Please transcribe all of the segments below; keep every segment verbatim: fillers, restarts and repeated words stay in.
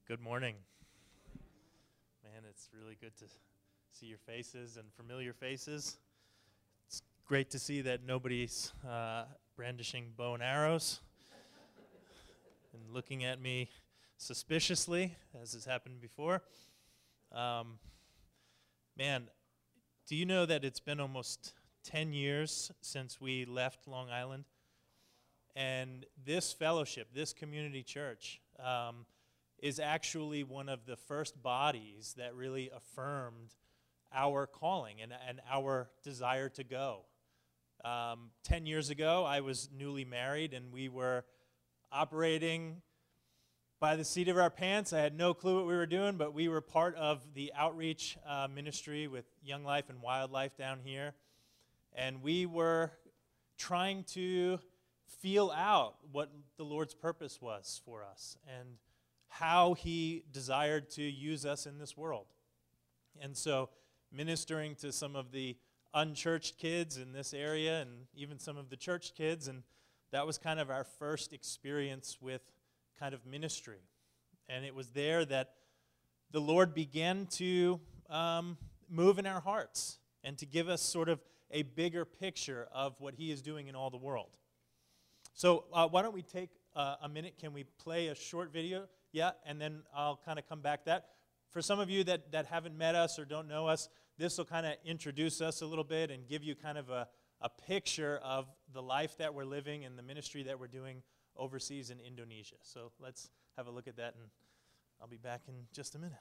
Good morning. Man, it's really good to see your faces and familiar faces. It's great to see that nobody's uh, brandishing bow and arrows and looking at me suspiciously, as has happened before. Um, man, do you know that it's been almost ten years since we left Long Island? And this fellowship, this community church, um, is actually one of the first bodies that really affirmed our calling and, and our desire to go. Um, ten years ago, I was newly married, and we were operating by the seat of our pants. I had no clue what we were doing, but we were part of the outreach uh, ministry with Young Life and Wildlife down here. And we were trying to feel out what the Lord's purpose was for us and how he desired to use us in this world. And so ministering to some of the unchurched kids in this area and even some of the church kids, and that was kind of our first experience with kind of ministry. And it was there that the Lord began to um, move in our hearts and to give us sort of a bigger picture of what he is doing in all the world. So uh, why don't we take uh, a minute? Can we play a short video? Yeah, and then I'll kind of come back to that. For some of you that, that haven't met us or don't know us, this will kind of introduce us a little bit and give you kind of a, a picture of the life that we're living and the ministry that we're doing overseas in Indonesia. So let's have a look at that, and I'll be back in just a minute.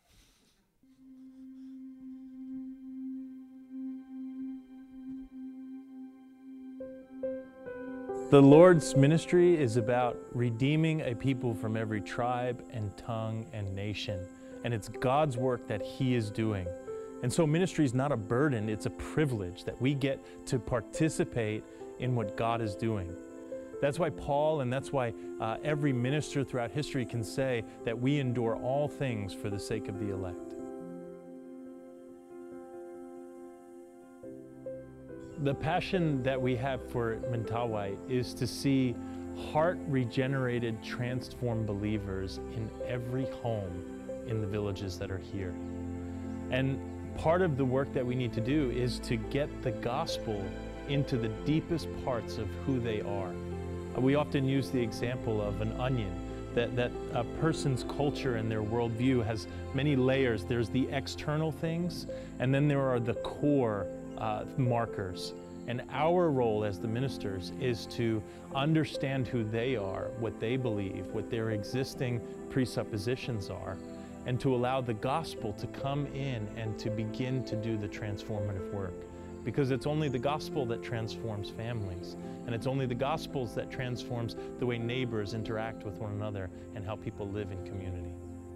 The Lord's ministry is about redeeming a people from every tribe and tongue and nation. And it's God's work that he is doing. And so ministry is not a burden, it's a privilege that we get to participate in what God is doing. That's why Paul and that's why uh, every minister throughout history can say that we endure all things for the sake of the elect. The passion that we have for Mentawai is to see heart-regenerated, transformed believers in every home in the villages that are here. And part of the work that we need to do is to get the gospel into the deepest parts of who they are. We often use the example of an onion, that, that a person's culture and their worldview has many layers. There's the external things, and then there are the core Uh, markers. And our role as the ministers is to understand who they are, what they believe, what their existing presuppositions are, and to allow the gospel to come in and to begin to do the transformative work. Because it's only the gospel that transforms families, and it's only the gospel that transforms the way neighbors interact with one another and how people live in community.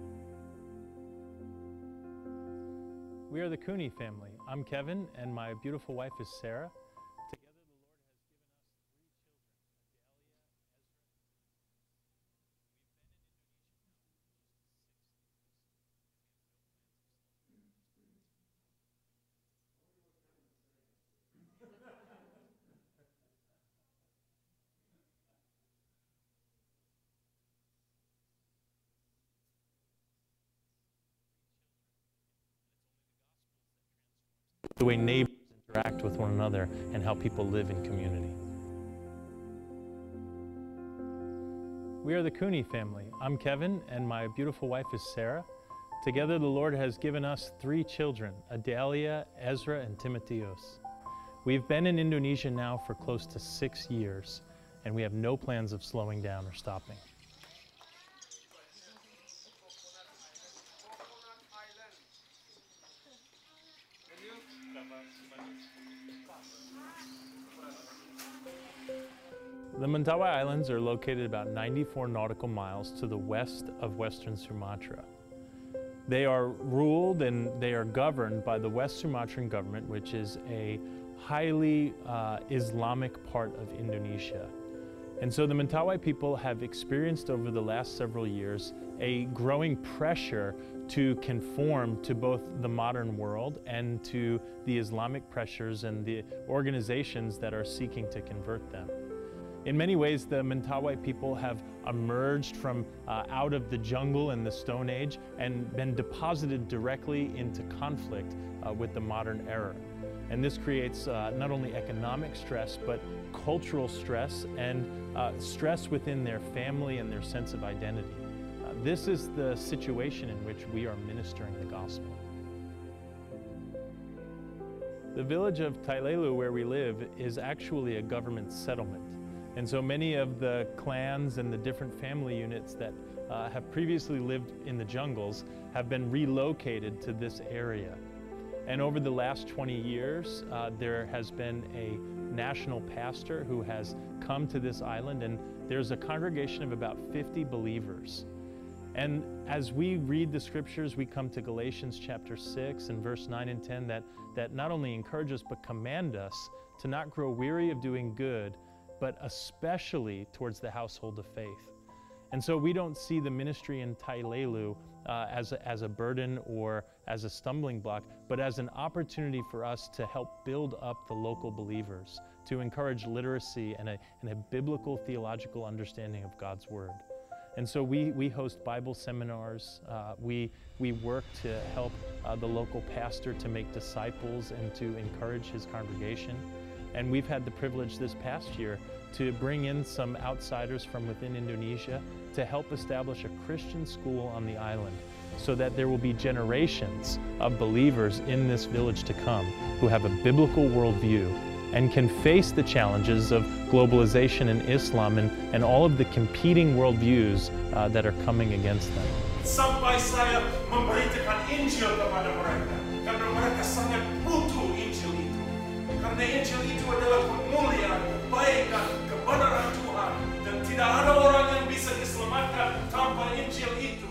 We are the Cooney family. I'm Kevin, and my beautiful wife is Sarah. The way neighbors interact with one another and how people live in community. We are the Cooney family. I'm Kevin, and my beautiful wife is Sarah. Together, the Lord has given us three children, Adalia, Ezra, and Timotheos. We've been in Indonesia now for close to six years, and we have no plans of slowing down or stopping. The Mentawai Islands are located about ninety-four nautical miles to the west of Western Sumatra. They are ruled and they are governed by the West Sumatran government, which is a highly uh, Islamic part of Indonesia. And so the Mentawai people have experienced over the last several years a growing pressure to conform to both the modern world and to the Islamic pressures and the organizations that are seeking to convert them. In many ways, the Mentawai people have emerged from uh, out of the jungle in the Stone Age and been deposited directly into conflict uh, with the modern era. And this creates uh, not only economic stress, but cultural stress and uh, stress within their family and their sense of identity. Uh, this is the situation in which we are ministering the gospel. The village of Tailelu, where we live, is actually a government settlement. And so many of the clans and the different family units that uh, have previously lived in the jungles have been relocated to this area. And over the last twenty years, uh, there has been a national pastor who has come to this island, and there's a congregation of about fifty believers. And as we read the scriptures, we come to Galatians chapter six and verse nine and ten that, that not only encourage us, but command us to not grow weary of doing good, but especially towards the household of faith. And so we don't see the ministry in Tailelu uh, as, a, as a burden or as a stumbling block, but as an opportunity for us to help build up the local believers, to encourage literacy and a, and a biblical theological understanding of God's Word. And so we, we host Bible seminars, uh, we, we work to help uh, the local pastor to make disciples and to encourage his congregation. And we've had the privilege this past year to bring in some outsiders from within Indonesia to help establish a Christian school on the island so that there will be generations of believers in this village to come who have a biblical worldview and can face the challenges of globalization and Islam and, and all of the competing worldviews uh, that are coming against them. Sampai saya memberitakan Injil kepada mereka, karena mereka sangat butuh Injil itu. Karena Injil itu adalah kemuliaan, kebaikan, kebenaran Tuhan, dan tidak ada orang yang bisa diselamatkan tanpa Injil itu.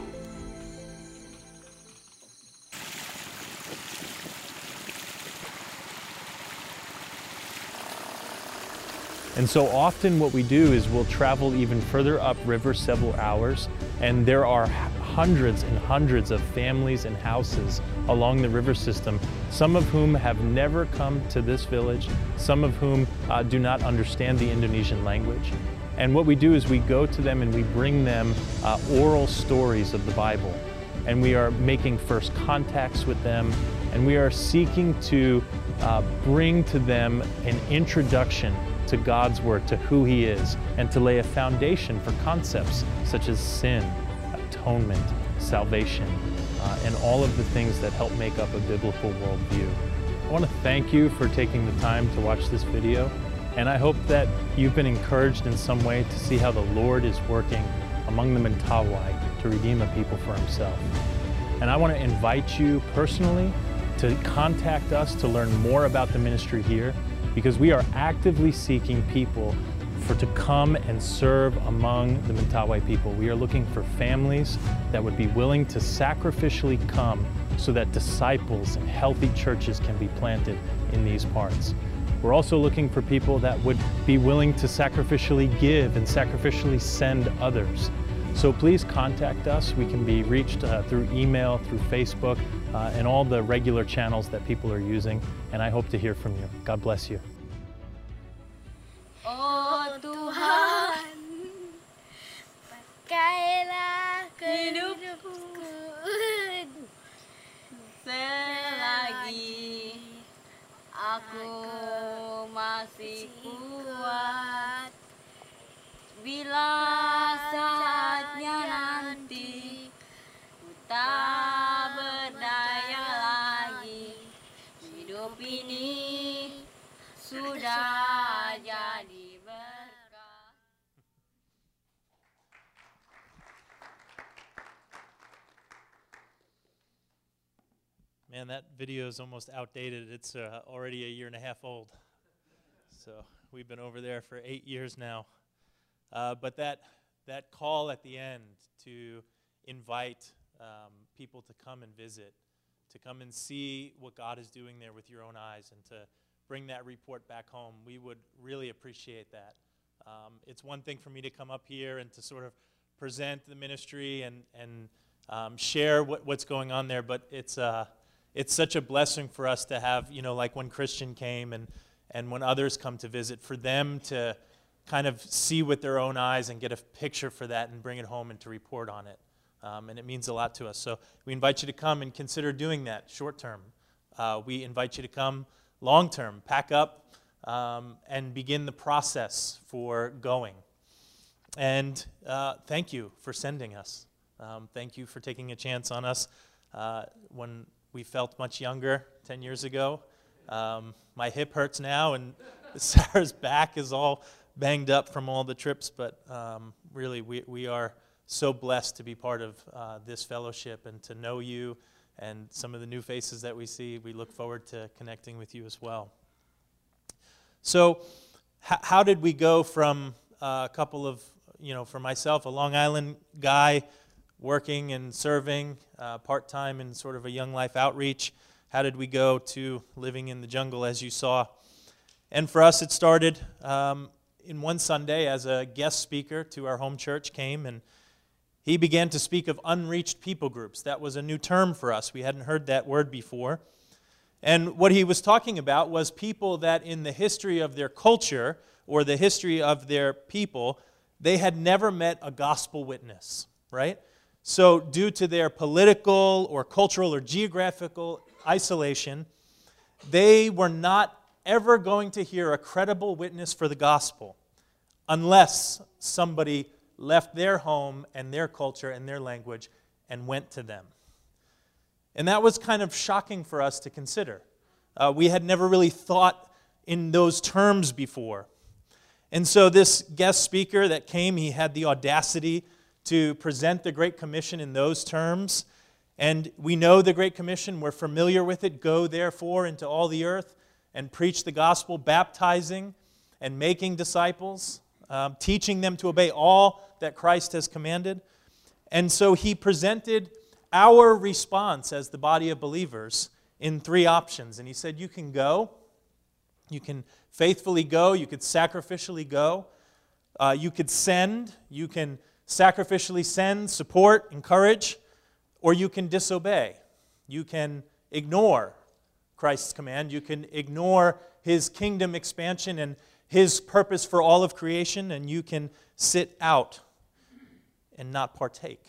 And so often what we do is we'll travel even further upriver several hours, and there are hundreds and hundreds of families and houses along the river system, some of whom have never come to this village, some of whom uh, do not understand the Indonesian language. And what we do is we go to them and we bring them uh, oral stories of the Bible. And we are making first contacts with them, and we are seeking to uh, bring to them an introduction to God's Word, to who He is, and to lay a foundation for concepts such as sin, atonement, salvation, uh, and all of the things that help make up a biblical worldview. I want to thank you for taking the time to watch this video, and I hope that you've been encouraged in some way to see how the Lord is working among the Mentawai to redeem a people for Himself. And I want to invite you personally to contact us to learn more about the ministry here, because we are actively seeking people for to come and serve among the Mentawai people. We are looking for families that would be willing to sacrificially come so that disciples and healthy churches can be planted in these parts. We're also looking for people that would be willing to sacrificially give and sacrificially send others. So please contact us. We can be reached uh, through email, through Facebook, uh, and all the regular channels that people are using. And I hope to hear from you. God bless you. Oh Tuhan, pakailah hidupku selagi aku masih kuat. Bila saatnya nanti ku tak berdaya lagi, hidup ini sudah jadi berkah. Man, that video is almost outdated. It's uh, already a year and a half old. So we've been over there for eight years now. Uh, but that, that call at the end to invite um, people to come and visit, to come and see what God is doing there with your own eyes, and to bring that report back home, we would really appreciate that. Um, it's one thing for me to come up here and to sort of present the ministry and, and um, share what, what's going on there, but it's, uh, it's such a blessing for us to have, you know, like when Christian came and, and when others come to visit, for them to kind of see with their own eyes and get a picture for that and bring it home and to report on it. Um, and it means a lot to us. So we invite you to come and consider doing that short term. Uh, we invite you to come long term, pack up, um, and begin the process for going. And uh, thank you for sending us. Um, thank you for taking a chance on us uh, when we felt much younger ten years ago. Um, my hip hurts now, and Sarah's back is all banged up from all the trips, but um, really we, we are so blessed to be part of uh, this fellowship and to know you and some of the new faces that we see. We look forward to connecting with you as well. So h- how did we go from uh, a couple of, you know, for myself, a Long Island guy working and serving uh, part-time in sort of a Young Life outreach, how did we go to living in the jungle, as you saw? And for us, it started um, in one Sunday as a guest speaker to our home church came, and he began to speak of unreached people groups. That was a new term for us. We hadn't heard that word before. And what he was talking about was people that in the history of their culture or the history of their people, they had never met a gospel witness, right? So due to their political or cultural or geographical isolation, they were not ever going to hear a credible witness for the gospel unless somebody left their home and their culture and their language and went to them. And that was kind of shocking for us to consider. Uh, we had never really thought in those terms before. And so this guest speaker that came, he had the audacity to present the Great Commission in those terms. And we know the Great Commission, we're familiar with it. Go therefore into all the earth and preach the gospel, baptizing and making disciples, um, teaching them to obey all that Christ has commanded. And so he presented our response as the body of believers in three options. And he said, you can go, you can faithfully go, you could sacrificially go, uh, you could send, you can sacrificially send, support, encourage, or you can disobey. You can ignore Christ's command. You can ignore His kingdom expansion and His purpose for all of creation, and you can sit out and not partake.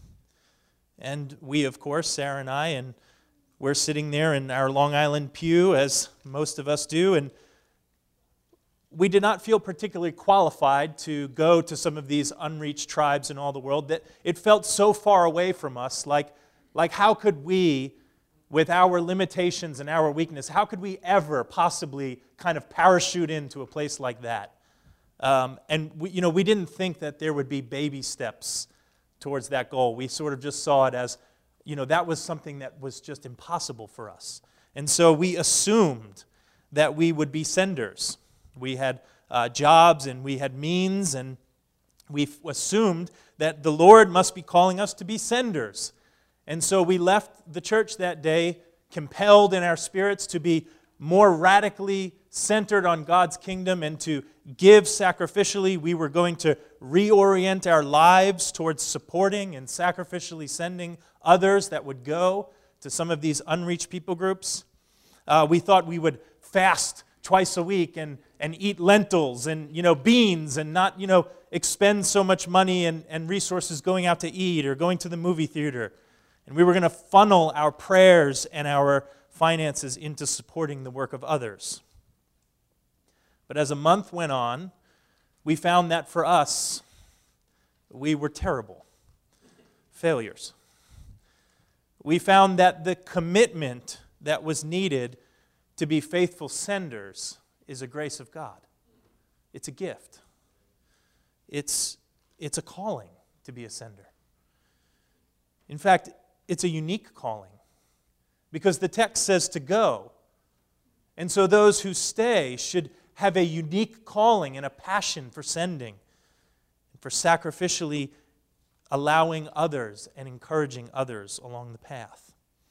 And we, of course, Sarah and I, and we're sitting there in our Long Island pew, as most of us do, and we did not feel particularly qualified to go to some of these unreached tribes in all the world, that it felt so far away from us, like, like how could we, with our limitations and our weakness, how could we ever possibly kind of parachute into a place like that? Um, and we, you know, we didn't think that there would be baby steps towards that goal. We sort of just saw it as, you know, that was something that was just impossible for us. And so we assumed that we would be senders. We had uh, jobs and we had means, and we assumed that the Lord must be calling us to be senders. And so we left the church that day compelled in our spirits to be more radically centered on God's kingdom and to give sacrificially. We were going to reorient our lives towards supporting and sacrificially sending others that would go to some of these unreached people groups. Uh, we thought we would fast twice a week and, and eat lentils and, you know, beans and not, you know, expend so much money and, and resources going out to eat or going to the movie theater. And we were going to funnel our prayers and our finances into supporting the work of others. But as a month went on, we found that for us, we were terrible failures. We found that the commitment that was needed to be faithful senders is a grace of God. It's a gift. It's, it's a calling to be a sender. In fact, it's a unique calling because the text says to go. And so those who stay should have a unique calling and a passion for sending, and for sacrificially allowing others and encouraging others along the path.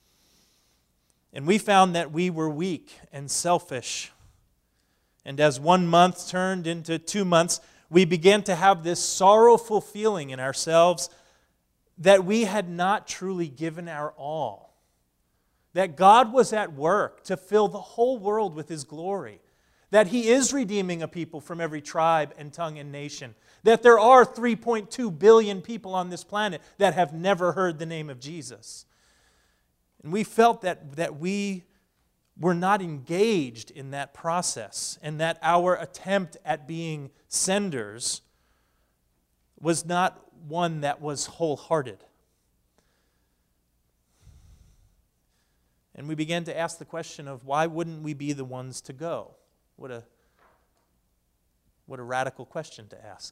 And we found that we were weak and selfish. And as one month turned into two months, we began to have this sorrowful feeling in ourselves that we had not truly given our all. That God was at work to fill the whole world with His glory. that he is redeeming a people from every tribe and tongue and nation, that there are three point two billion people on this planet that have never heard the name of Jesus. And we felt that, that we were not engaged in that process, and that our attempt at being senders was not one that was wholehearted. And we began to ask the question of why wouldn't we be the ones to go? What a, what a radical question to ask.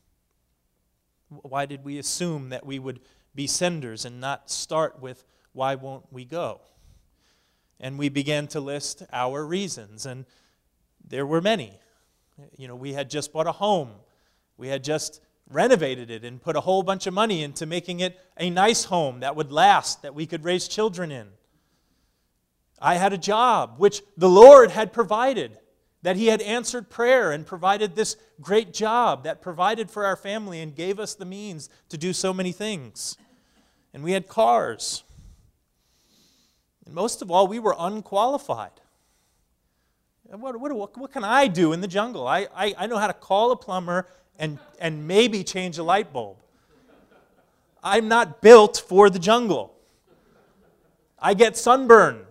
Why did we assume that we would be senders and not start with why won't we go? And we began to list our reasons, and there were many. You know, we had just bought a home. We had just renovated it and put a whole bunch of money into making it a nice home that would last, that we could raise children in. I had a job which the Lord had provided, that He had answered prayer and provided this great job that provided for our family and gave us the means to do so many things. And we had cars. And most of all, we were unqualified. What, what, what can I do in the jungle? I, I, I know how to call a plumber and, and maybe change a light bulb. I'm not built for the jungle. I get sunburn.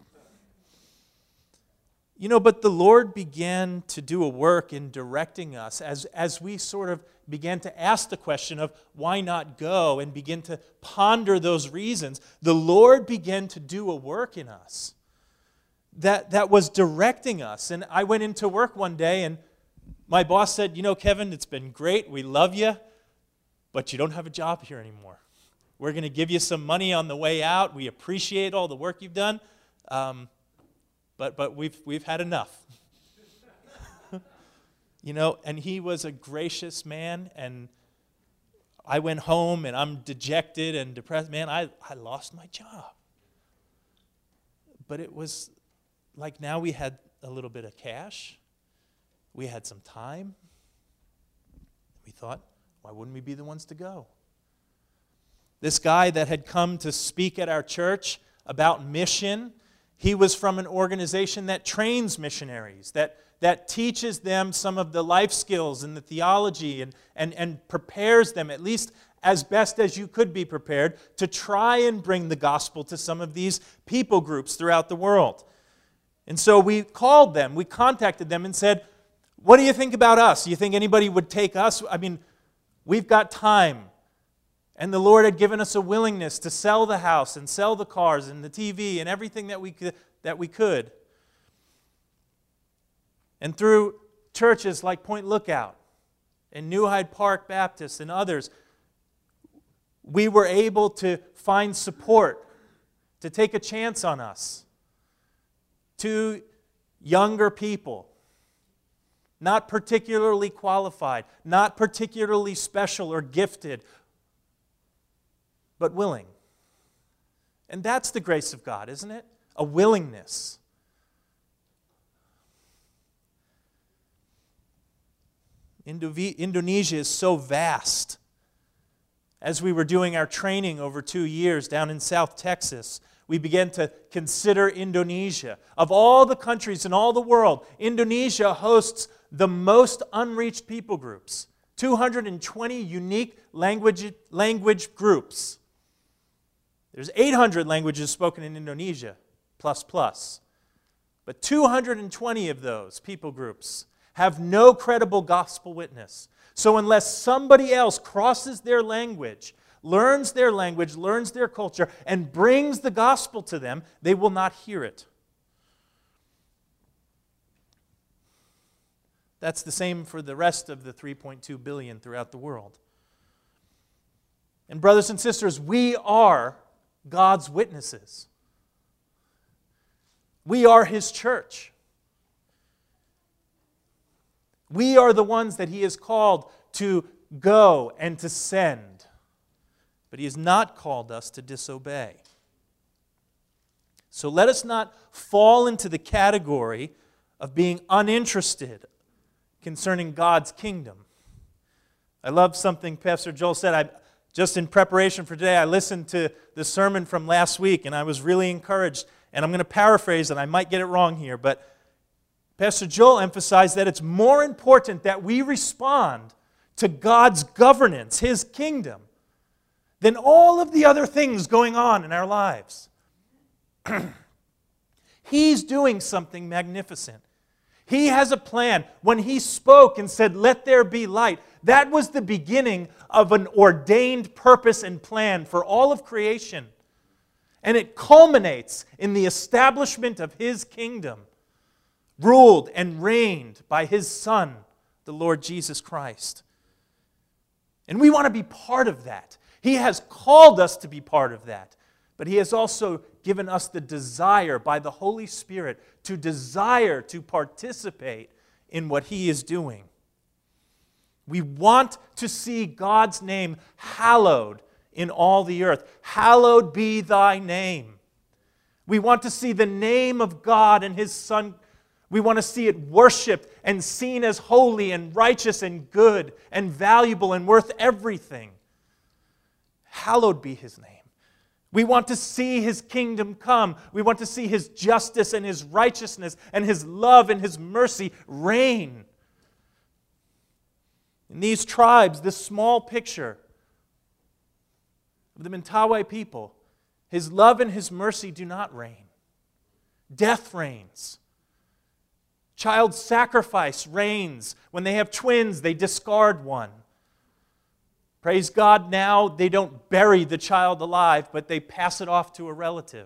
You know, but the Lord began to do a work in directing us as, as we sort of began to ask the question of why not go and begin to ponder those reasons. The Lord began to do a work in us that, that was directing us. And I went into work one day and my boss said, you know, Kevin, it's been great. We love you, but you don't have a job here anymore. We're going to give you some money on the way out. We appreciate all the work you've done. Um, But but we've we've had enough. You know, and he was a gracious man, and I went home and I'm dejected and depressed. Man, I, I lost my job. But it was like now we had a little bit of cash. We had some time. We thought, why wouldn't we be the ones to go? This guy that had come to speak at our church about mission, he was from an organization that trains missionaries, that, that teaches them some of the life skills and the theology and, and, and prepares them, at least as best as you could be prepared, to try and bring the gospel to some of these people groups throughout the world. And so we called them, we contacted them and said, what do you think about us? Do you think anybody would take us? I mean, we've got time. And the Lord had given us a willingness to sell the house and sell the cars and the T V and everything that we could. That we could. And through churches like Point Lookout and New Hyde Park Baptist and others, we were able to find support, to take a chance on us. Two younger people, not particularly qualified, not particularly special or gifted, but willing. And that's the grace of God, isn't it? A willingness. Indo- Indonesia is so vast. As we were doing our training over two years down in South Texas, we began to consider Indonesia. Of all the countries in all the world, Indonesia hosts the most unreached people groups. two hundred twenty unique language, language groups. There's eight hundred languages spoken in Indonesia, plus plus. But two hundred twenty of those people groups have no credible gospel witness. So unless somebody else crosses their language, learns their language, learns their culture, and brings the gospel to them, they will not hear it. That's the same for the rest of the three point two billion throughout the world. And brothers and sisters, we are God's witnesses. We are His church. We are the ones that He has called to go and to send. But He has not called us to disobey. So let us not fall into the category of being uninterested concerning God's kingdom. I love something Pastor Joel said. I, just in preparation for today, I listened to the sermon from last week, and I was really encouraged. And I'm going to paraphrase, and I might get it wrong here, but Pastor Joel emphasized that it's more important that we respond to God's governance, His kingdom, than all of the other things going on in our lives. He's doing something magnificent. He has a plan. When He spoke and said, "Let there be light," that was the beginning of an ordained purpose and plan for all of creation. And it culminates in the establishment of His kingdom, ruled and reigned by His Son, the Lord Jesus Christ. And we want to be part of that. He has called us to be part of that. But He has also given us the desire by the Holy Spirit to desire to participate in what He is doing. We want to see God's name hallowed in all the earth. Hallowed be Thy name. We want to see the name of God and His Son. We want to see it worshiped and seen as holy and righteous and good and valuable and worth everything. Hallowed be His name. We want to see His kingdom come. We want to see His justice and His righteousness and His love and His mercy reign. In these tribes, this small picture of the Mentawai people, His love and His mercy do not reign. Death reigns. Child sacrifice reigns. When they have twins, they discard one. Praise God, now they don't bury the child alive, but they pass it off to a relative.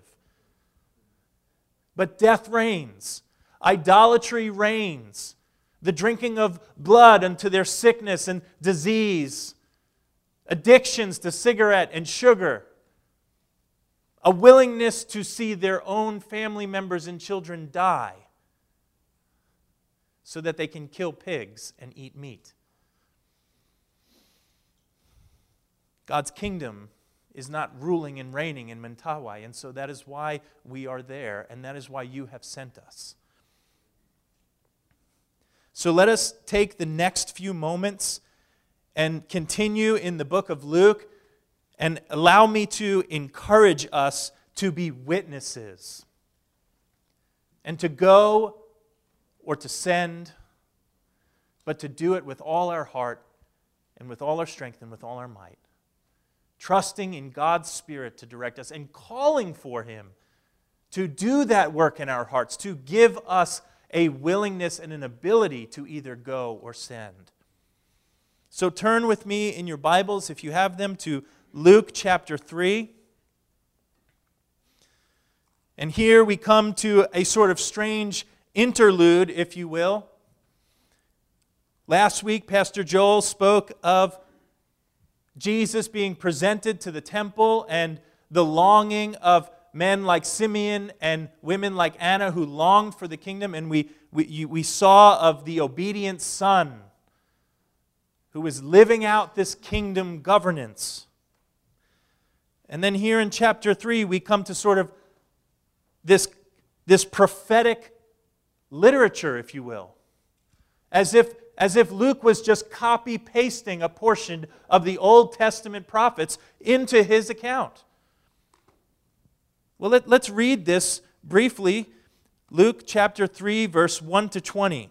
But death reigns. Idolatry reigns. The drinking of blood unto their sickness and disease. Addictions to cigarette and sugar. A willingness to see their own family members and children die so that they can kill pigs and eat meat. God's kingdom is not ruling and reigning in Mentawai, and so that is why we are there, and that is why you have sent us. So let us take the next few moments and continue in the book of Luke, and allow me to encourage us to be witnesses and to go or to send, but to do it with all our heart and with all our strength and with all our might. Trusting in God's Spirit to direct us and calling for Him to do that work in our hearts, to give us a willingness and an ability to either go or send. So turn with me in your Bibles, if you have them, to Luke chapter three. And here we come to a sort of strange interlude, if you will. Last week, Pastor Joel spoke of Jesus being presented to the temple and the longing of men like Simeon and women like Anna who longed for the kingdom. And we, we, we saw of the obedient son who was living out this kingdom governance. And then here in chapter three, we come to sort of this, this prophetic literature, if you will. As if As if Luke was just copy-pasting a portion of the Old Testament prophets into his account. Well, let, let's read this briefly. Luke chapter three, verse one to twenty.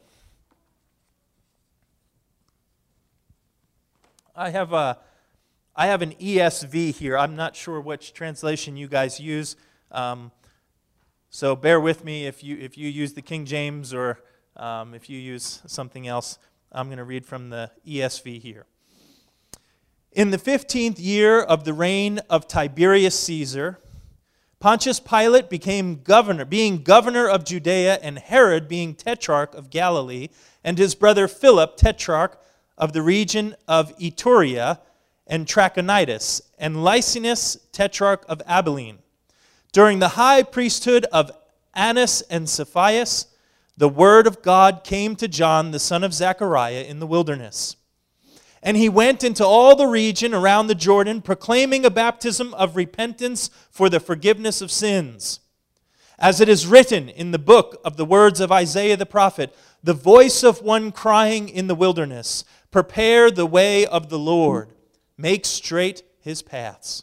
I have, a, I have an E S V here. I'm not sure which translation you guys use. Um, so bear with me if you, if you use the King James or um, if you use something else. I'm going to read from the E S V here. In the fifteenth year of the reign of Tiberius Caesar, Pontius Pilate became governor, being governor of Judea, and Herod being tetrarch of Galilee, and his brother Philip tetrarch of the region of Iturea and Trachonitis, and Lysinus tetrarch of Abilene. During the high priesthood of Annas and Sapphira, the word of God came to John, the son of Zechariah, in the wilderness. And he went into all the region around the Jordan, proclaiming a baptism of repentance for the forgiveness of sins. As it is written in the book of the words of Isaiah the prophet, the voice of one crying in the wilderness, prepare the way of the Lord, make straight his paths.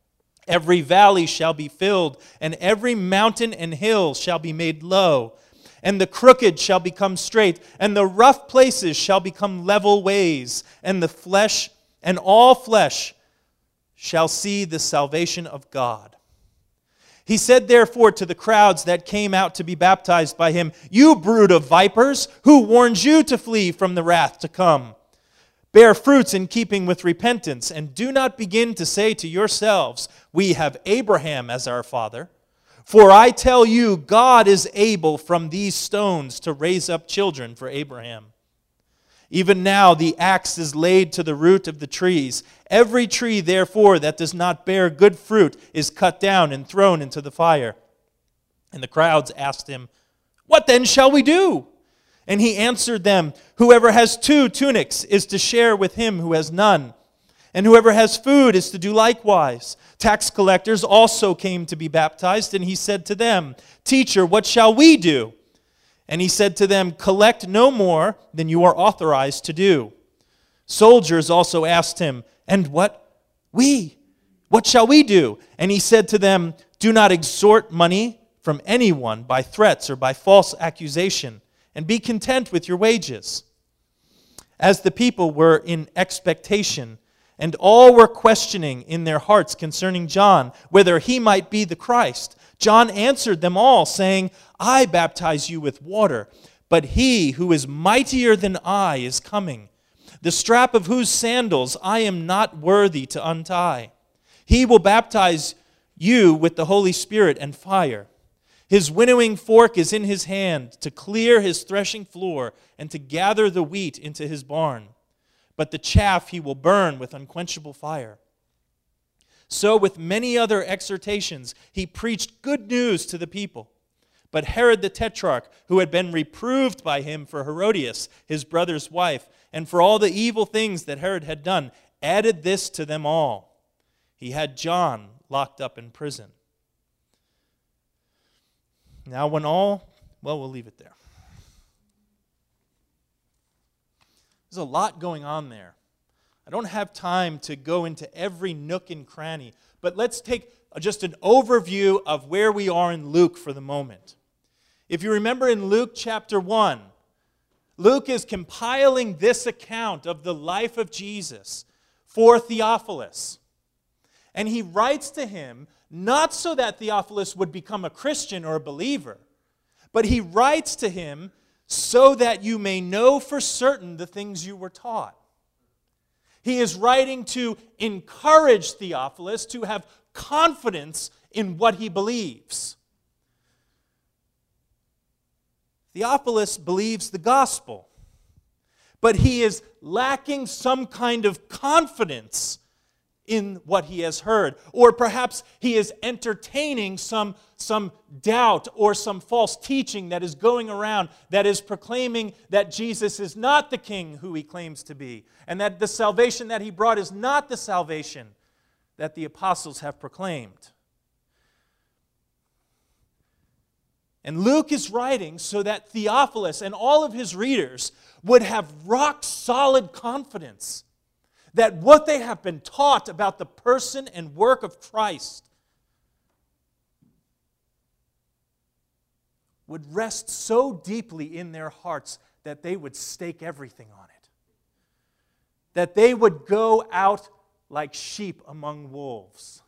Every valley shall be filled, and every mountain and hill shall be made low, And the crooked shall become straight, and the rough places shall become level ways, and the flesh and all flesh shall see the salvation of God. He said therefore to the crowds that came out to be baptized by him, You brood of vipers, who warns you to flee from the wrath to come? Bear fruits in keeping with repentance, and do not begin to say to yourselves, We have Abraham as our father. For I tell you, God is able from these stones to raise up children for Abraham. Even now the axe is laid to the root of the trees. Every tree, therefore, that does not bear good fruit is cut down and thrown into the fire. And the crowds asked him, What then shall we do? And he answered them, Whoever has two tunics is to share with him who has none. And whoever has food is to do likewise. Tax collectors also came to be baptized, and he said to them, Teacher, what shall we do? And he said to them, Collect no more than you are authorized to do. Soldiers also asked him, And what? We? What shall we do? And he said to them, Do not extort money from anyone by threats or by false accusation, and be content with your wages. As the people were in expectation, and all were questioning in their hearts concerning John, whether he might be the Christ, John answered them all, saying, I baptize you with water, but he who is mightier than I is coming, the strap of whose sandals I am not worthy to untie. He will baptize you with the Holy Spirit and fire. His winnowing fork is in his hand to clear his threshing floor and to gather the wheat into his barn. But the chaff he will burn with unquenchable fire. So with many other exhortations, he preached good news to the people. But Herod the Tetrarch, who had been reproved by him for Herodias, his brother's wife, and for all the evil things that Herod had done, added this to them all. He had John locked up in prison. Now when all, well, we'll leave it there. There's a lot going on there. I don't have time to go into every nook and cranny, but let's take just an overview of where we are in Luke for the moment. If you remember in Luke chapter one, Luke is compiling this account of the life of Jesus for Theophilus. And he writes to him not so that Theophilus would become a Christian or a believer, but he writes to him so that you may know for certain the things you were taught. He is writing to encourage Theophilus to have confidence in what he believes. Theophilus believes the gospel, but he is lacking some kind of confidence in what he has heard. Or perhaps he is entertaining some, some doubt or some false teaching that is going around that is proclaiming that Jesus is not the king who he claims to be, and that the salvation that he brought is not the salvation that the apostles have proclaimed. And Luke is writing so that Theophilus and all of his readers would have rock-solid confidence that what they have been taught about the person and work of Christ would rest so deeply in their hearts that they would stake everything on it. That they would go out like sheep among wolves.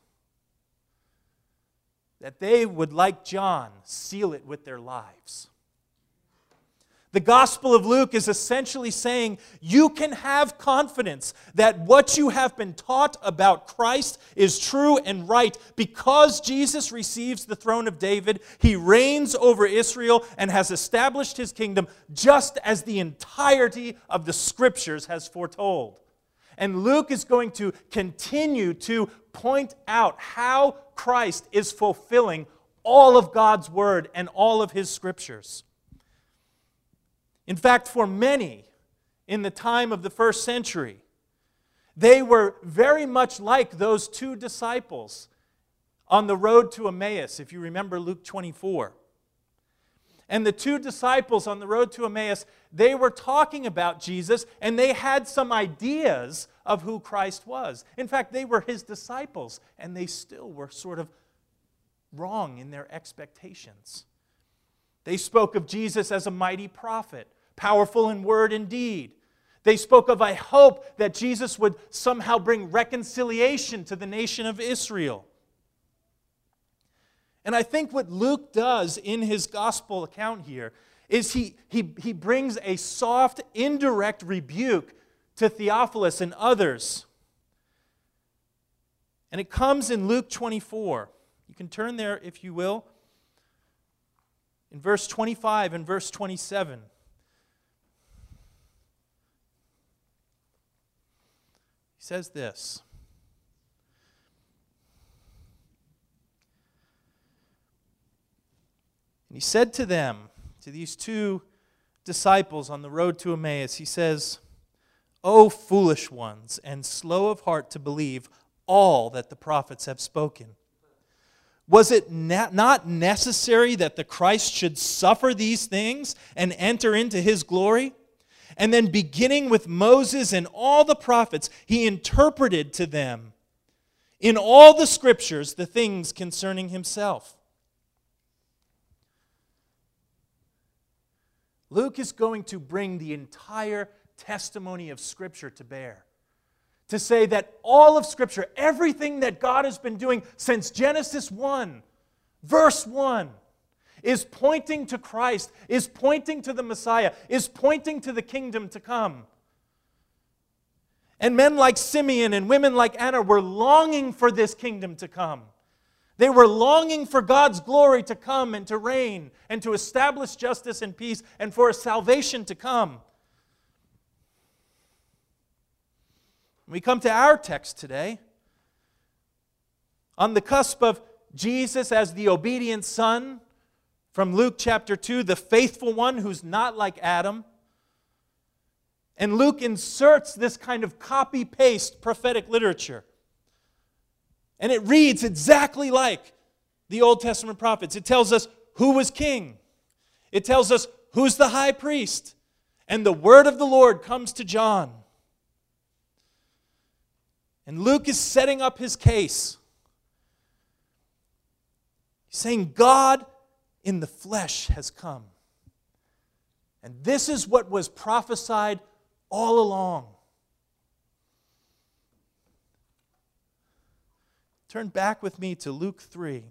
That they would, like John, seal it with their lives. The Gospel of Luke is essentially saying you can have confidence that what you have been taught about Christ is true and right because Jesus receives the throne of David. He reigns over Israel and has established his kingdom just as the entirety of the Scriptures has foretold. And Luke is going to continue to point out how Christ is fulfilling all of God's Word and all of His Scriptures. In fact, for many in the time of the first century, they were very much like those two disciples on the road to Emmaus, if you remember Luke twenty-four. And the two disciples on the road to Emmaus, they were talking about Jesus, and they had some ideas of who Christ was. In fact, they were His disciples, and they still were sort of wrong in their expectations. They spoke of Jesus as a mighty prophet, powerful in word and deed. They spoke of a hope that Jesus would somehow bring reconciliation to the nation of Israel. And I think what Luke does in his gospel account here is he, he, he brings a soft, indirect rebuke to Theophilus and others. And it comes in Luke twenty-four. You can turn there if you will. In verse twenty-five and verse twenty-seven. He says this. And he said to them, to these two disciples on the road to Emmaus, he says, O foolish ones, and slow of heart to believe all that the prophets have spoken. Was it not necessary that the Christ should suffer these things and enter into his glory? And then beginning with Moses and all the prophets, he interpreted to them in all the scriptures the things concerning himself. Luke is going to bring the entire testimony of Scripture to bear. To say that all of Scripture, everything that God has been doing since Genesis one, verse one, is pointing to Christ, is pointing to the Messiah, is pointing to the kingdom to come. And men like Simeon and women like Anna were longing for this kingdom to come. They were longing for God's glory to come and to reign and to establish justice and peace and for a salvation to come. We come to our text today. On the cusp of Jesus as the obedient Son, from Luke chapter two, the faithful one who's not like Adam. And Luke inserts this kind of copy-paste prophetic literature. And it reads exactly like the Old Testament prophets. It tells us who was king. It tells us who's the high priest. And the word of the Lord comes to John. And Luke is setting up his case. He's saying God in the flesh has come. And this is what was prophesied all along. Turn back with me to Luke three.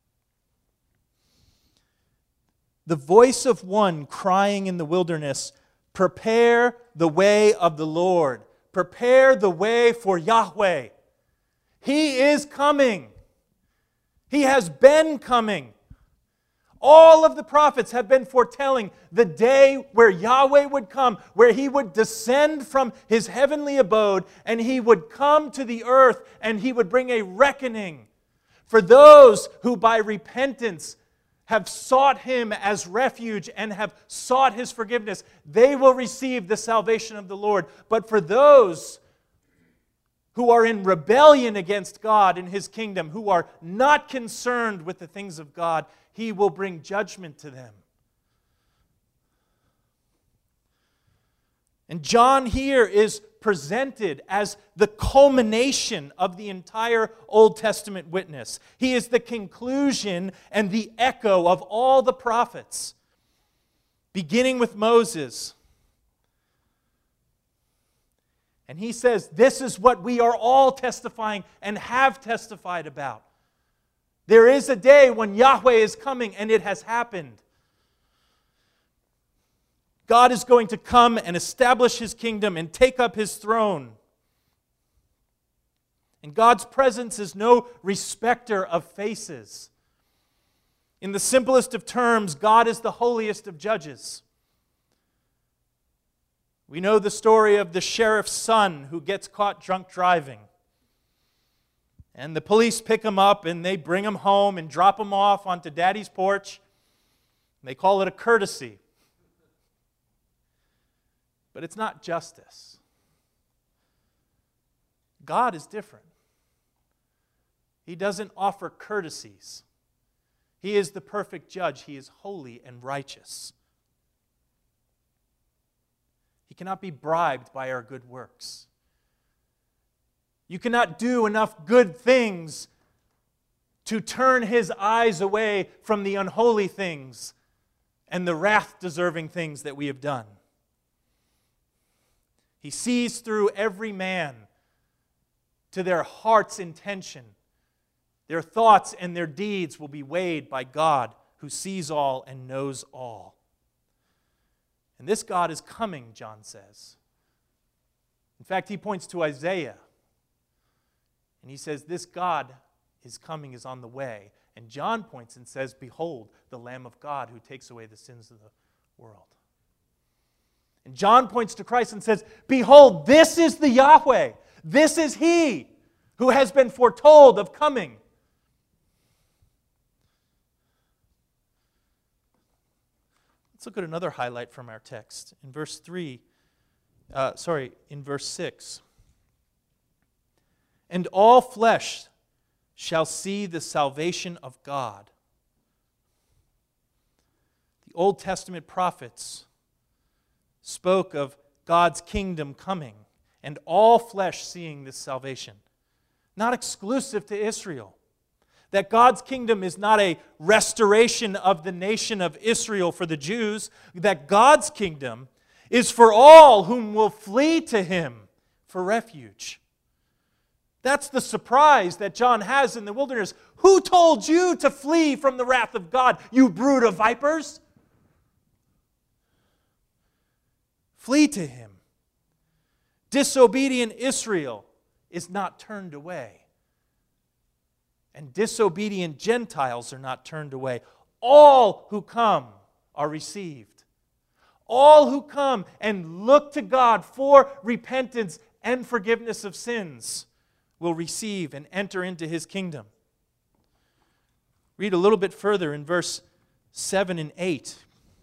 The voice of one crying in the wilderness, prepare the way of the Lord. Prepare the way for Yahweh. He is coming. He has been coming. All of the prophets have been foretelling the day where Yahweh would come, where He would descend from His heavenly abode, and He would come to the earth, and He would bring a reckoning for those who by repentance have sought Him as refuge and have sought His forgiveness. They will receive the salvation of the Lord. But for those who are in rebellion against God and His kingdom, who are not concerned with the things of God, He will bring judgment to them. And John here is presented as the culmination of the entire Old Testament witness. He is the conclusion and the echo of all the prophets, beginning with Moses. And he says, this is what we are all testifying and have testified about. There is a day when Yahweh is coming, and it has happened. God is going to come and establish His kingdom and take up His throne. And God's presence is no respecter of faces. In the simplest of terms, God is the holiest of judges. We know the story of the sheriff's son who gets caught drunk driving. And the police pick him up and they bring him home and drop him off onto daddy's porch. They call it a courtesy. But it's not justice. God is different. He doesn't offer courtesies. He is the perfect judge. He is holy and righteous. He cannot be bribed by our good works. You cannot do enough good things to turn His eyes away from the unholy things and the wrath-deserving things that we have done. He sees through every man to their heart's intention. Their thoughts and their deeds will be weighed by God, who sees all and knows all. And this God is coming, John says. In fact, he points to Isaiah. And he says, this God is coming, is on the way. And John points and says, behold, the Lamb of God who takes away the sins of the world. And John points to Christ and says, behold, this is the Yahweh. This is he who has been foretold of coming. Let's look at another highlight from our text. In verse three, uh, sorry, in verse six. And all flesh shall see the salvation of God. The Old Testament prophets spoke of God's kingdom coming and all flesh seeing this salvation. Not exclusive to Israel. That God's kingdom is not a restoration of the nation of Israel for the Jews. That God's kingdom is for all whom will flee to Him for refuge. That's the surprise that John has in the wilderness. Who told you to flee from the wrath of God, you brood of vipers? Flee to Him. Disobedient Israel is not turned away. And disobedient Gentiles are not turned away. All who come are received. All who come and look to God for repentance and forgiveness of sins will receive and enter into His kingdom. Read a little bit further in verse seven and eight.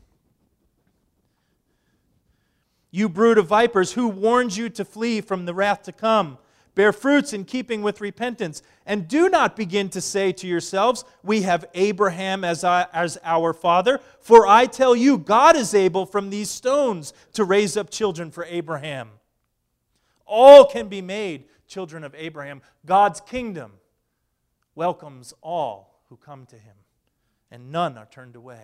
You brood of vipers, who warned you to flee from the wrath to come? Bear fruits in keeping with repentance, and do not begin to say to yourselves, we have Abraham as our, as our father. For I tell you, God is able from these stones to raise up children for Abraham. All can be made children of Abraham. God's kingdom welcomes all who come to Him, and none are turned away.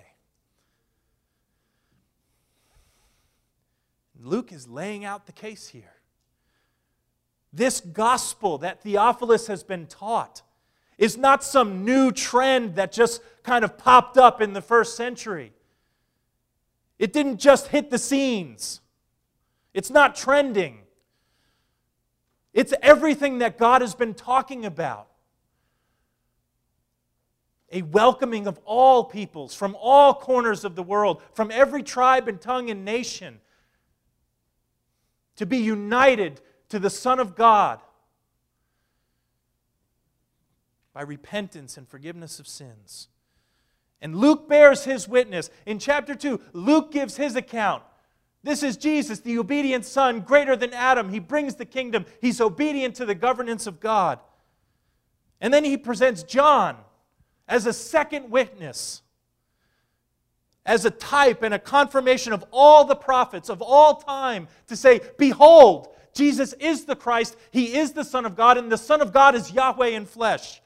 Luke is laying out the case here. This gospel that Theophilus has been taught is not some new trend that just kind of popped up in the first century. It didn't just hit the scenes. It's not trending. It's everything that God has been talking about. A welcoming of all peoples from all corners of the world, from every tribe and tongue and nation, to be united to the Son of God by repentance and forgiveness of sins. And Luke bears his witness. In chapter two, Luke gives his account. This is Jesus, the obedient Son, greater than Adam. He brings the kingdom. He's obedient to the governance of God. And then he presents John as a second witness, as a type and a confirmation of all the prophets of all time, to say, behold, Jesus is the Christ, He is the Son of God, and the Son of God is Yahweh in flesh.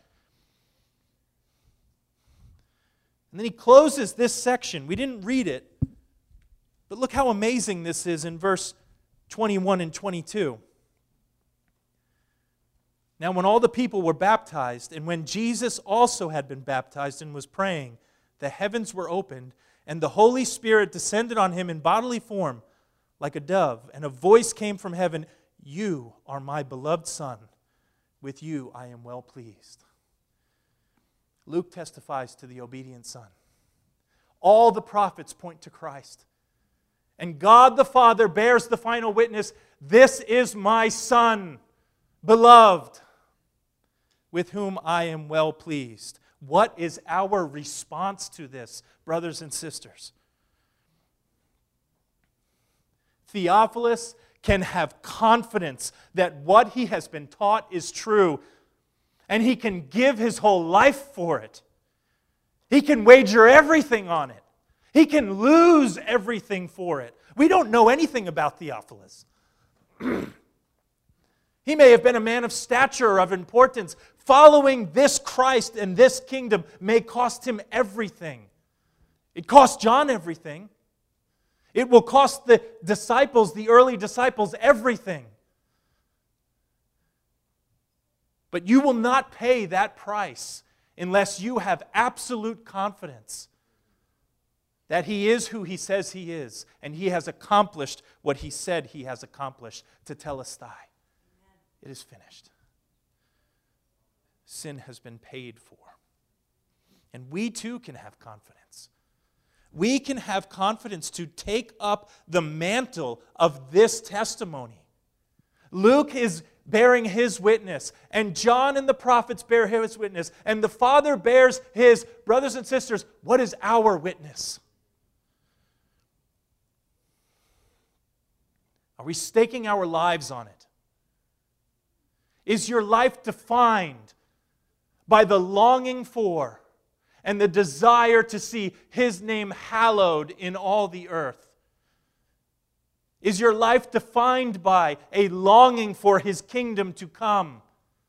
And then he closes this section. We didn't read it, but look how amazing this is in verse twenty-one and twenty-two. Now when all the people were baptized, and when Jesus also had been baptized and was praying, the heavens were opened, and the Holy Spirit descended on Him in bodily form like a dove, and a voice came from heaven, you are my beloved Son. With you I am well pleased. Luke testifies to the obedient Son. All the prophets point to Christ. And God the Father bears the final witness, this is my Son, beloved, with whom I am well pleased. What is our response to this, brothers and sisters? Theophilus can have confidence that what he has been taught is true, and he can give his whole life for it. He can wager everything on it. He can lose everything for it. We don't know anything about Theophilus. He may have been a man of stature, of importance. Following this Christ and this kingdom may cost him everything. It cost John everything. It will cost the disciples, the early disciples, everything. But you will not pay that price unless you have absolute confidence that He is who He says He is, and He has accomplished what He said He has accomplished, tetelestai. It is finished. Sin has been paid for. And we too can have confidence. We can have confidence to take up the mantle of this testimony. Luke is bearing his witness, and John and the prophets bear his witness, and the Father bears his. Brothers and sisters, what is our witness? Are we staking our lives on it? Is your life defined by the longing for and the desire to see His name hallowed in all the earth? Is your life defined by a longing for His kingdom to come?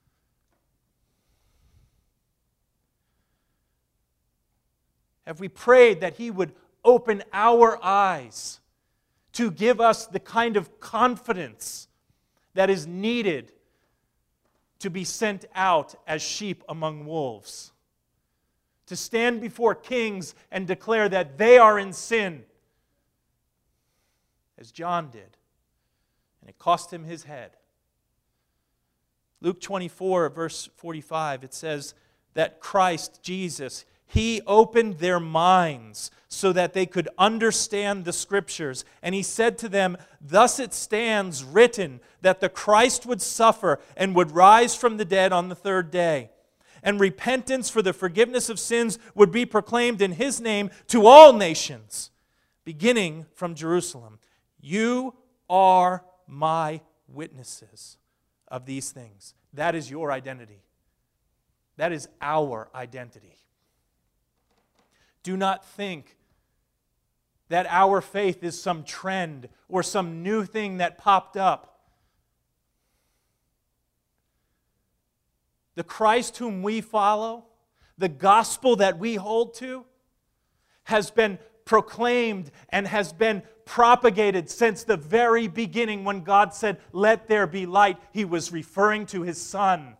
Have we prayed that He would open our eyes to give us the kind of confidence that is needed to be sent out as sheep among wolves? To stand before kings and declare that they are in sin, as John did. And it cost him his head. Luke twenty-four, verse forty-five, it says that Christ, Jesus, He opened their minds so that they could understand the Scriptures. And He said to them, "Thus it stands written that the Christ would suffer and would rise from the dead on the third day. And repentance for the forgiveness of sins would be proclaimed in His name to all nations, beginning from Jerusalem. You are my witnesses of these things." That is your identity. That is our identity. Do not think that our faith is some trend or some new thing that popped up. The Christ whom we follow, the gospel that we hold to, has been proclaimed and has been propagated since the very beginning when God said, "Let there be light." He was referring to His Son.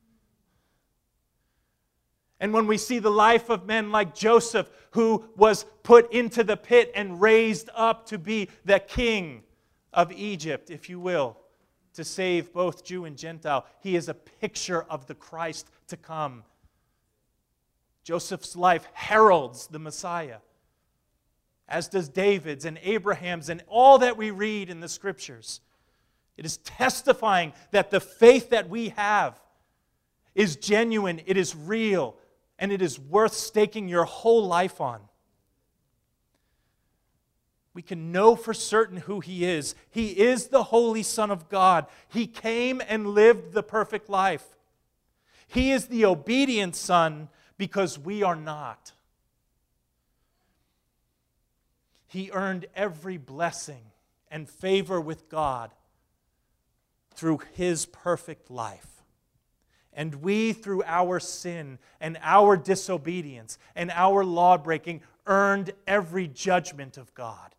And when we see the life of men like Joseph, who was put into the pit and raised up to be the king of Egypt, if you will, to save both Jew and Gentile, he is a picture of the Christ to come. Joseph's life heralds the Messiah, as does David's and Abraham's and all that we read in the Scriptures. It is testifying that the faith that we have is genuine, it is real, and it is worth staking your whole life on. We can know for certain who He is. He is the Holy Son of God. He came and lived the perfect life. He is the obedient Son because we are not. He earned every blessing and favor with God through His perfect life. And we, through our sin and our disobedience and our law-breaking, earned every judgment of God.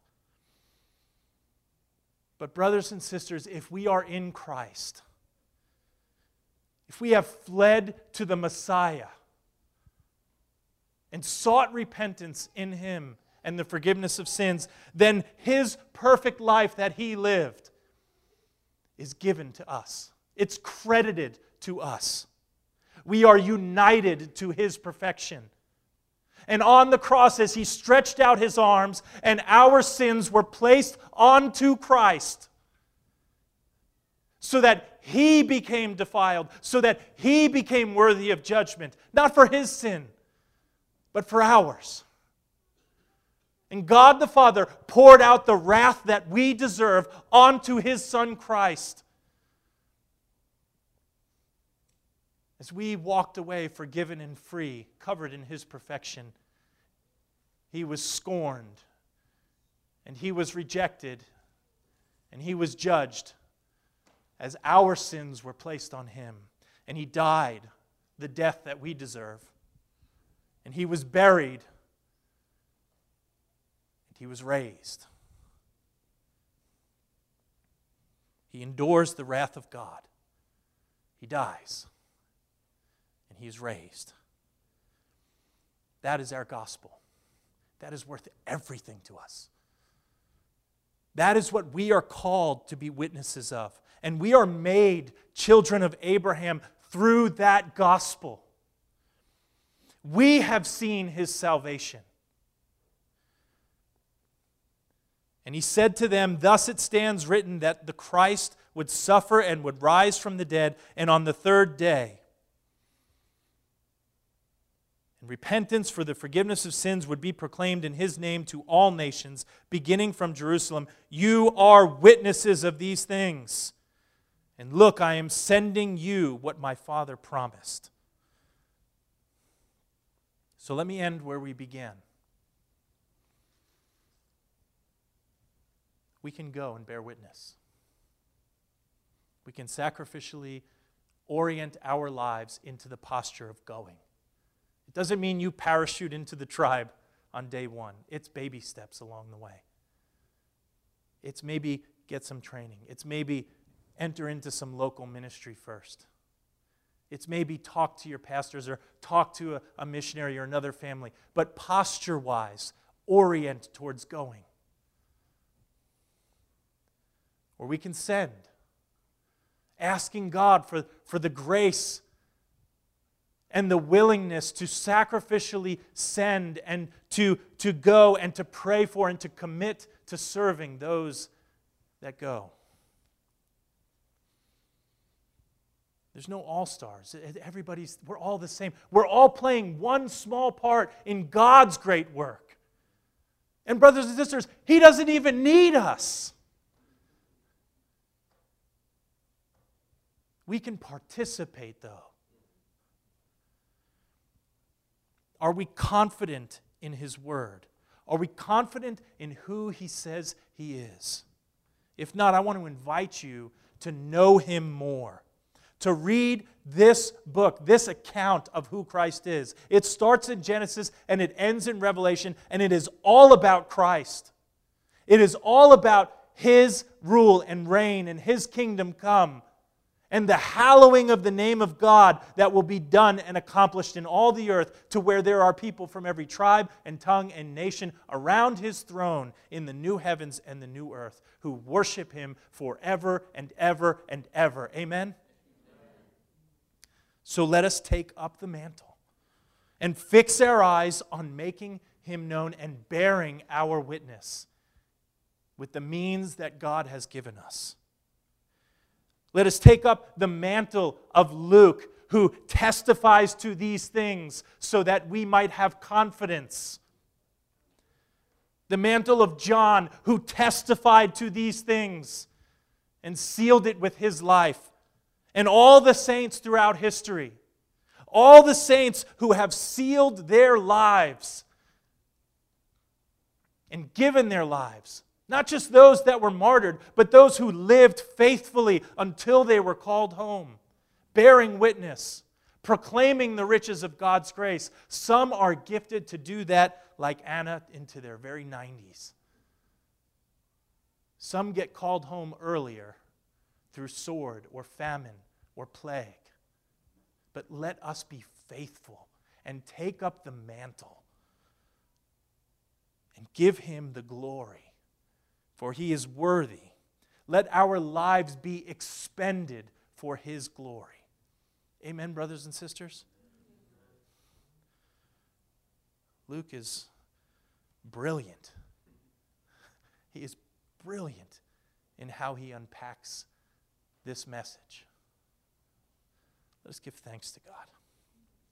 But brothers and sisters, if we are in Christ, if we have fled to the Messiah and sought repentance in Him and the forgiveness of sins, then His perfect life that He lived is given to us. It's credited to us. We are united to His perfection. And on the cross, as He stretched out His arms and our sins were placed onto Christ, so that He became defiled, so that He became worthy of judgment, not for His sin, but for ours. And God the Father poured out the wrath that we deserve onto His Son Christ. As we walked away forgiven and free, covered in His perfection, He was scorned, and He was rejected, and He was judged as our sins were placed on Him. And He died the death that we deserve. And He was buried he was raised. He endures the wrath of God. He dies. And he is raised. That is our gospel. That is worth everything to us. That is what we are called to be witnesses of. And we are made children of Abraham through that gospel. We have seen his salvation. And he said to them, "Thus it stands written that the Christ would suffer and would rise from the dead, and on the third day, and repentance for the forgiveness of sins would be proclaimed in his name to all nations, beginning from Jerusalem. You are witnesses of these things. And look, I am sending you what my Father promised." So let me end where we began. We can go and bear witness. We can sacrificially orient our lives into the posture of going. It doesn't mean you parachute into the tribe on day one. It's baby steps along the way. It's maybe get some training. It's maybe enter into some local ministry first. It's maybe talk to your pastors or talk to a, a missionary or another family. But posture-wise, orient towards going. Or we can send, asking God for, for the grace and the willingness to sacrificially send and to, to go and to pray for and to commit to serving those that go. There's no all-stars. Everybody's, we're all the same. We're all playing one small part in God's great work. And brothers and sisters, he doesn't even need us. We can participate, though. Are we confident in his word? Are we confident in who he says he is? If not, I want to invite you to know him more, to read this book, this account of who Christ is. It starts in Genesis and it ends in Revelation, and it is all about Christ. It is all about his rule and reign and his kingdom come, and the hallowing of the name of God that will be done and accomplished in all the earth, to where there are people from every tribe and tongue and nation around his throne in the new heavens and the new earth, who worship him forever and ever and ever. Amen? So let us take up the mantle and fix our eyes on making him known and bearing our witness with the means that God has given us. Let us take up the mantle of Luke, who testifies to these things so that we might have confidence. The mantle of John, who testified to these things and sealed it with his life. And all the saints throughout history, all the saints who have sealed their lives and given their lives. Not just those that were martyred, but those who lived faithfully until they were called home, bearing witness, proclaiming the riches of God's grace. Some are gifted to do that, like Anna, into their very nineties. Some get called home earlier through sword or famine or plague. But let us be faithful and take up the mantle and give him the glory, for he is worthy. Let our lives be expended for his glory. Amen, brothers and sisters? Luke is brilliant. He is brilliant in how he unpacks this message. Let us give thanks to God.